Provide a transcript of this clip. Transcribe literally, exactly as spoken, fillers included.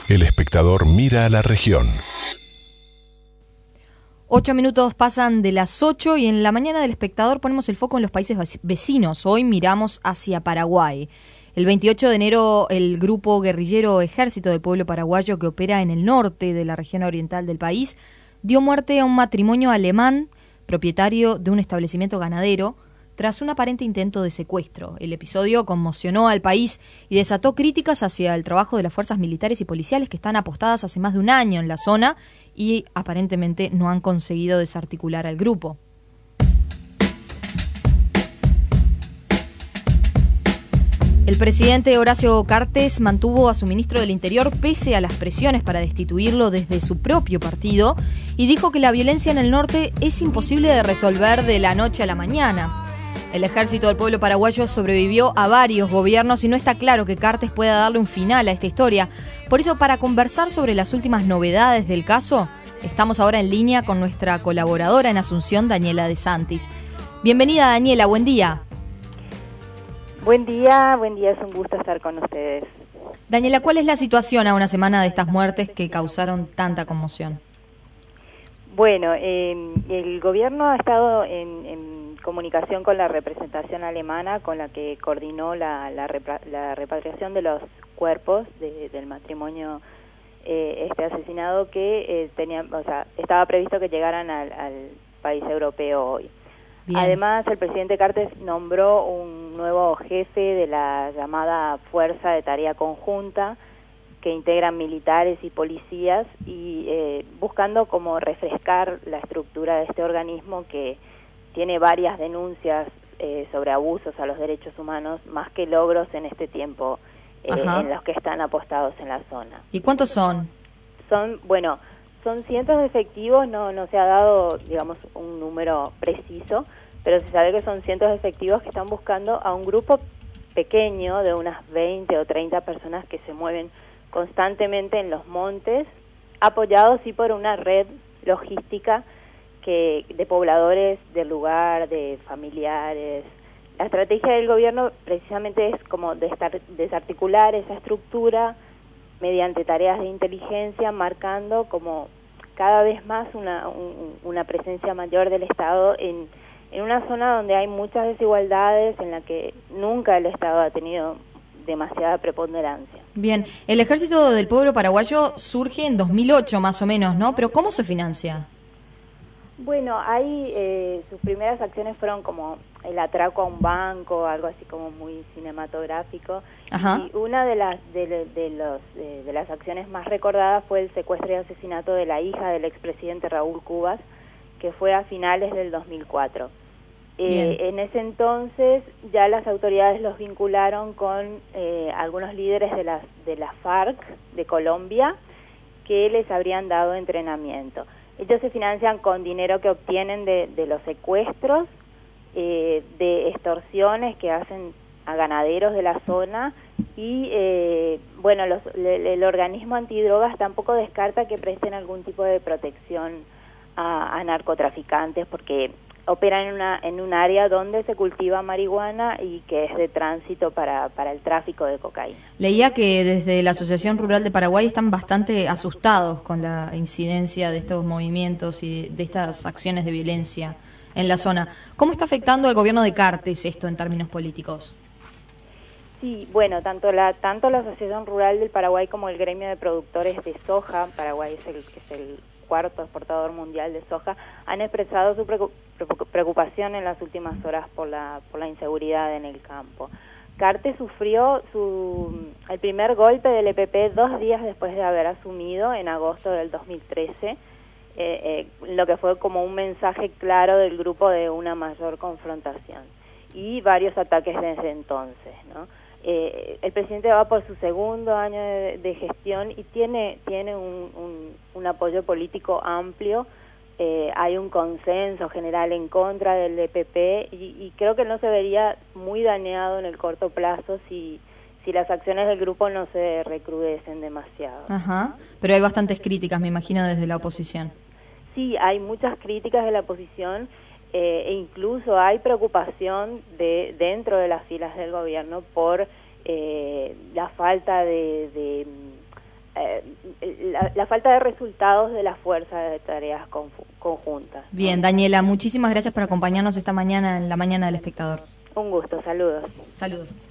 El espectador mira a la región. Ocho minutos pasan de las ocho y en la mañana del espectador ponemos el foco en los países vecinos. Hoy miramos hacia Paraguay. El veintiocho de enero, el grupo guerrillero Ejército del Pueblo Paraguayo, que opera en el norte de la región oriental del país, dio muerte a un matrimonio alemán, propietario de un establecimiento ganadero, tras un aparente intento de secuestro. El episodio conmocionó al país y desató críticas hacia el trabajo de las fuerzas militares y policiales que están apostadas hace más de un año en la zona y aparentemente no han conseguido desarticular al grupo. El presidente Horacio Cartes mantuvo a su ministro del Interior pese a las presiones para destituirlo desde su propio partido y dijo que la violencia en el norte es imposible de resolver de la noche a la mañana. El Ejército del Pueblo Paraguayo sobrevivió a varios gobiernos y no está claro que Cartes pueda darle un final a esta historia. Por eso, para conversar sobre las últimas novedades del caso, estamos ahora en línea con nuestra colaboradora en Asunción, Daniela De Santis. Bienvenida, Daniela, buen día. Buen día, buen día, es un gusto estar con ustedes. Daniela, ¿cuál es la situación a una semana de estas muertes que causaron tanta conmoción? Bueno, eh, el gobierno ha estado en, en comunicación con la representación alemana, con la que coordinó la, la, repra, la repatriación de los cuerpos de, del matrimonio eh, este asesinado que eh, tenía, o sea, estaba previsto que llegaran al, al país europeo hoy. Bien. Además, el presidente Cartes nombró un nuevo jefe de la llamada Fuerza de Tarea Conjunta, que integran militares y policías, y eh, buscando como refrescar la estructura de este organismo que tiene varias denuncias eh, sobre abusos a los derechos humanos, más que logros en este tiempo eh, en los que están apostados en la zona. ¿Y cuántos son? Son, bueno, son cientos de efectivos, no, no se ha dado, digamos, un número preciso, pero se sabe que son cientos de efectivos que están buscando a un grupo pequeño de unas veinte o treinta personas que se mueven constantemente en los montes, apoyados sí por una red logística que de pobladores del lugar, de familiares. La estrategia del gobierno precisamente es como desarticular esa estructura mediante tareas de inteligencia, marcando como cada vez más una, un, una presencia mayor del Estado en, en una zona donde hay muchas desigualdades, en la que nunca el Estado ha tenido demasiada preponderancia. Bien, el Ejército del Pueblo Paraguayo surge en dos mil ocho más o menos, ¿no? Pero ¿cómo se financia? Bueno, ahí eh, sus primeras acciones fueron como el atraco a un banco, algo así como muy cinematográfico. Ajá. Y una de las de, de, los, de, de las acciones más recordadas fue el secuestro y asesinato de la hija del expresidente Raúl Cubas, que fue a finales del dos mil cuatro. Eh, en ese entonces ya las autoridades los vincularon con eh, algunos líderes de las de la FARC de Colombia que les habrían dado entrenamiento. Ellos se financian con dinero que obtienen de, de los secuestros, eh, de extorsiones que hacen a ganaderos de la zona y, eh, bueno, los, le, el organismo antidrogas tampoco descarta que presten algún tipo de protección a, a narcotraficantes porque operan en una en un área donde se cultiva marihuana y que es de tránsito para, para el tráfico de cocaína. Leía que desde la Asociación Rural de Paraguay están bastante asustados con la incidencia de estos movimientos y de, de estas acciones de violencia en la zona. ¿Cómo está afectando al gobierno de Cartes esto en términos políticos? Sí, bueno, tanto la tanto la Asociación Rural del Paraguay como el gremio de productores de soja, Paraguay es el, es el cuarto exportador mundial de soja, han expresado su preocupación en las últimas horas por la por la inseguridad en el campo. Cartes sufrió su el primer golpe del E P P dos días después de haber asumido en agosto del dos mil trece, eh, eh, lo que fue como un mensaje claro del grupo de una mayor confrontación y varios ataques desde entonces, ¿no? Eh, el presidente va por su segundo año de, de gestión y tiene tiene un, un, un apoyo político amplio. Eh, hay un consenso general en contra del E P P y, y creo que no se vería muy dañado en el corto plazo si si las acciones del grupo no se recrudecen demasiado. Ajá. Pero hay bastantes críticas, me imagino, desde la oposición. Sí, hay muchas críticas de la oposición. Eh, e incluso hay preocupación de dentro de las filas del gobierno por eh, la falta de, de eh, la, la falta de resultados de la fuerza de tareas conjuntas. Bien, Daniela, muchísimas gracias por acompañarnos esta mañana en la mañana del Espectador. Un gusto, saludos. Saludos.